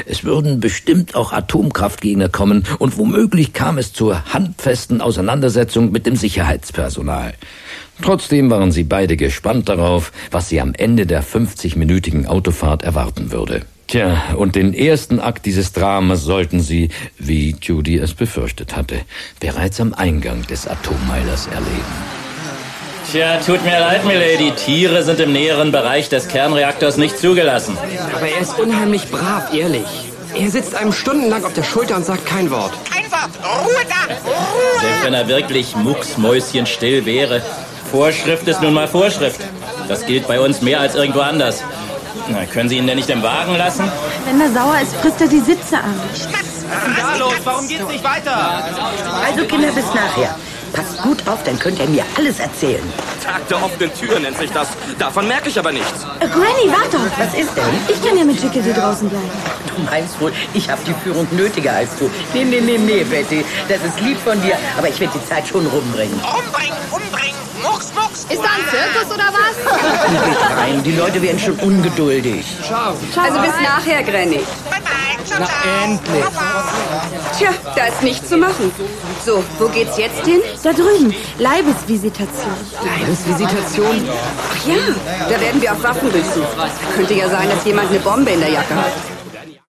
Es würden bestimmt auch Atomkraftgegner kommen und womöglich kam es zur handfesten Auseinandersetzung mit dem Sicherheitspersonal. Trotzdem waren sie beide gespannt darauf, was sie am Ende der 50-minütigen Autofahrt erwarten würde. Tja, und den ersten Akt dieses Dramas sollten sie, wie Judy es befürchtet hatte, bereits am Eingang des Atommeilers erleben. Tja, tut mir leid, Milady. Tiere sind im näheren Bereich des Kernreaktors nicht zugelassen. Aber er ist unheimlich brav, ehrlich. Er sitzt einem stundenlang auf der Schulter und sagt kein Wort. Kein Wort! Ruhe da! Ruhe! Selbst wenn er wirklich mucksmäuschenstill wäre. Vorschrift ist nun mal Vorschrift. Das gilt bei uns mehr als irgendwo anders. Na, können Sie ihn denn nicht im Wagen lassen? Wenn er sauer ist, frisst er die Sitze an. Was ist denn da los? Warum geht's nicht weiter? Also Kinder, bis nachher. Passt gut auf, dann könnt ihr mir alles erzählen. Tag der offenen Tür nennt sich das. Davon merke ich aber nichts. Granny, warte doch. Was ist denn? Ich kann ja mit Chickadee draußen bleiben. Du meinst wohl, ich habe die Führung nötiger als du. Nee, Betty. Das ist lieb von dir, aber ich werde die Zeit schon rumbringen. Umbringen! Mucks! Ist da ein Zirkus oder was? Geht rein, die Leute werden schon ungeduldig. Also bis nachher, Granny. Na, endlich. Tja, da ist nichts zu machen. So, wo geht's jetzt hin? Da drüben. Leibesvisitation. Leibesvisitation? Ach ja, da werden wir auf Waffen durchsucht. Könnte ja sein, dass jemand eine Bombe in der Jacke hat.